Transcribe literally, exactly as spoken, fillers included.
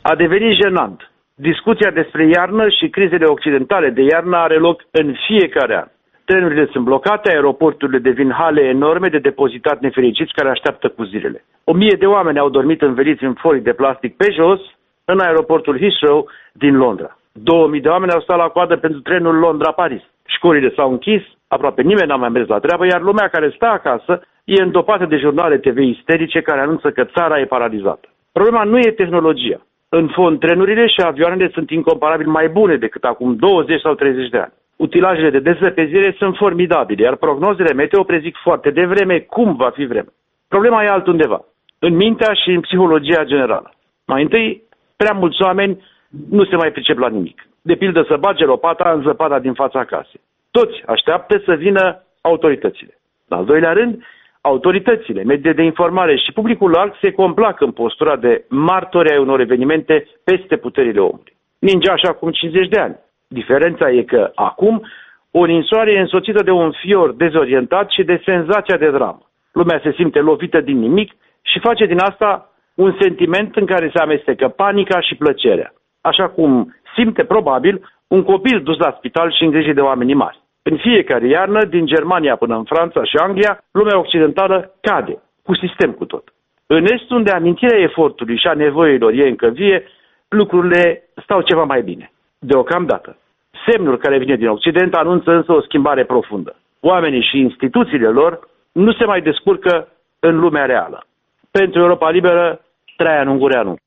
A devenit jenant. Discuția despre iarnă și crizele occidentale de iarnă are loc în fiecare an. Trenurile sunt blocate, aeroporturile devin hale enorme de depozitat nefericiți care așteaptă cu zilele. O mie de oameni au dormit înveliți în folii de plastic pe jos în aeroportul Heathrow din Londra. Două mii de oameni au stat la coadă pentru trenul Londra-Paris. Școlile s-au închis, aproape nimeni n-a mai mers la treabă, iar lumea care stă acasă e îndopată de jurnale T V isterice care anunță că țara e paralizată. Problema nu e tehnologia. În fond, trenurile și avioanele sunt incomparabil mai bune decât acum douăzeci sau treizeci de ani. Utilajele de dezăpezire sunt formidabile, iar prognozele meteo prezic foarte devreme cum va fi vreme. Problema e altundeva, în mintea și în psihologia generală. Mai întâi, prea mulți oameni nu se mai pricep la nimic. De pildă să bage lopata în zăpada din fața casei. Toți așteaptă să vină autoritățile. În al doilea rând, autoritățile, mediile de informare și publicul larg se complac în postura de martori ai unor evenimente peste puterile omului. Ninge așa acum cincizeci de ani. Diferența e că acum o ninsoare e însoțită de un fior dezorientat și de senzația de dramă. Lumea se simte lovită din nimic și face din asta un sentiment în care se amestecă panica și plăcerea. Așa cum simte probabil un copil dus la spital și îngrijit de oamenii mari. În fiecare iarnă, din Germania până în Franța și Anglia, lumea occidentală cade, cu sistem cu tot. În est, unde amintirea efortului și a nevoilor e încă vie, lucrurile stau ceva mai bine. Deocamdată. Semnul care vine din Occident anunță însă o schimbare profundă. Oamenii și instituțiile lor nu se mai descurcă în lumea reală. Pentru Europa Liberă, Traian Ungureanu.